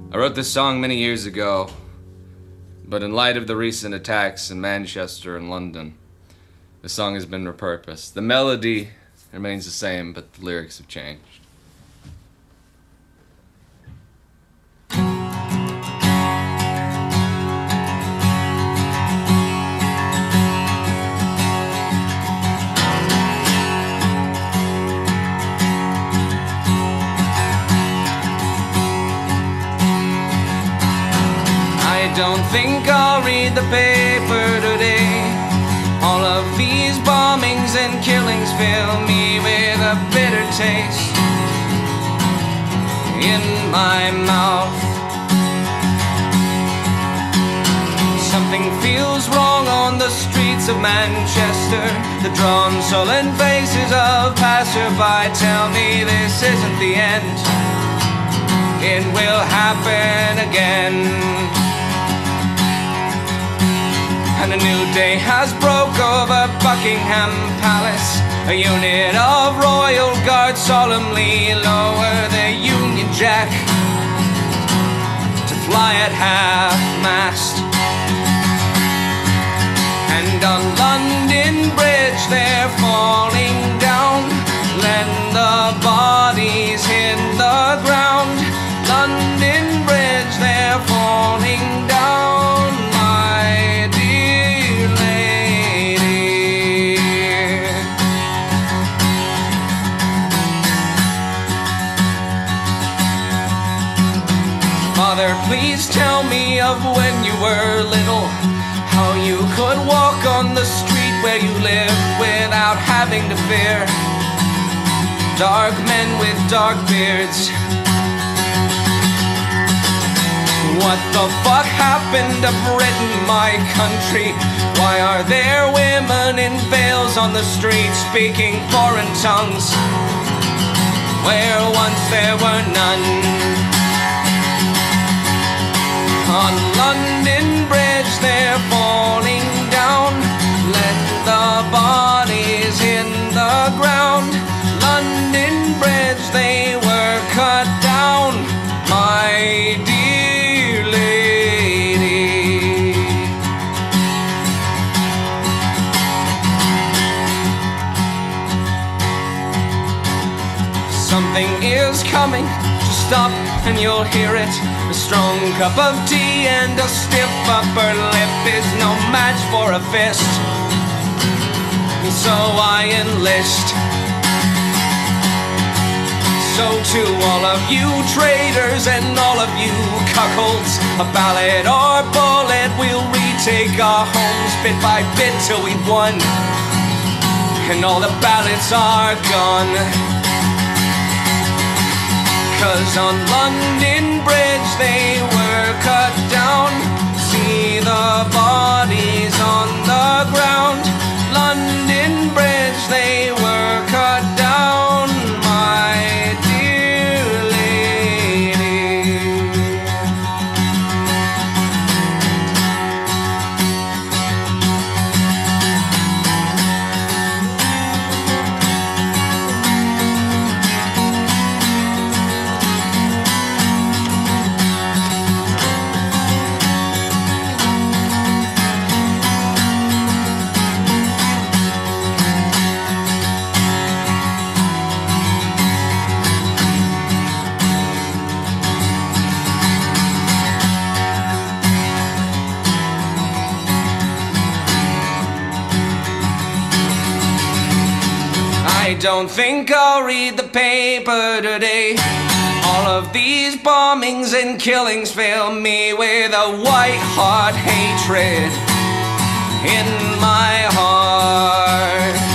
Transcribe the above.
I wrote this song many years ago, but in light of the recent attacks in Manchester and London, the song has been repurposed. The melody remains the same, but the lyrics have changed. I don't think I'll read the paper today. All of these bombings and killings fill me with a bitter taste in my mouth. Something feels wrong on the streets of Manchester. The drawn, sullen faces of passerby tell me this isn't the end. It will happen again. And a new day has broke over Buckingham Palace. A unit of royal guard solemnly lower the Union Jack to fly at half-mast. And on London Bridge they're falling down. Let the bodies hit the ground. London Bridge, they're falling down, my dear lady. Mother, please tell me of when you were little, how you could walk on the street where you live without having to fear dark men with dark beards. What the fuck happened to Britain, my country? Why are there women in veils on the street speaking foreign tongues where once there were none? On London Bridge they're falling down. Let the bodies in the ground. London Bridge, they were cut down, my dear lady. Something is coming, just stop and you'll hear it. A strong cup of tea and a stiff upper lip is no match for a fist. So I enlist. So to all of you traitors and all of you cuckolds, a ballot or bullet, we'll retake our homes bit by bit till we've won. And all the ballots are gone. 'Cause on London Bridge they were cut down. See the bodies on the ground. London Bridge, they were cut down, my dear lady. I don't think I'll read the paper today. All of these bombings and killings fill me with a white-hot hatred in my heart.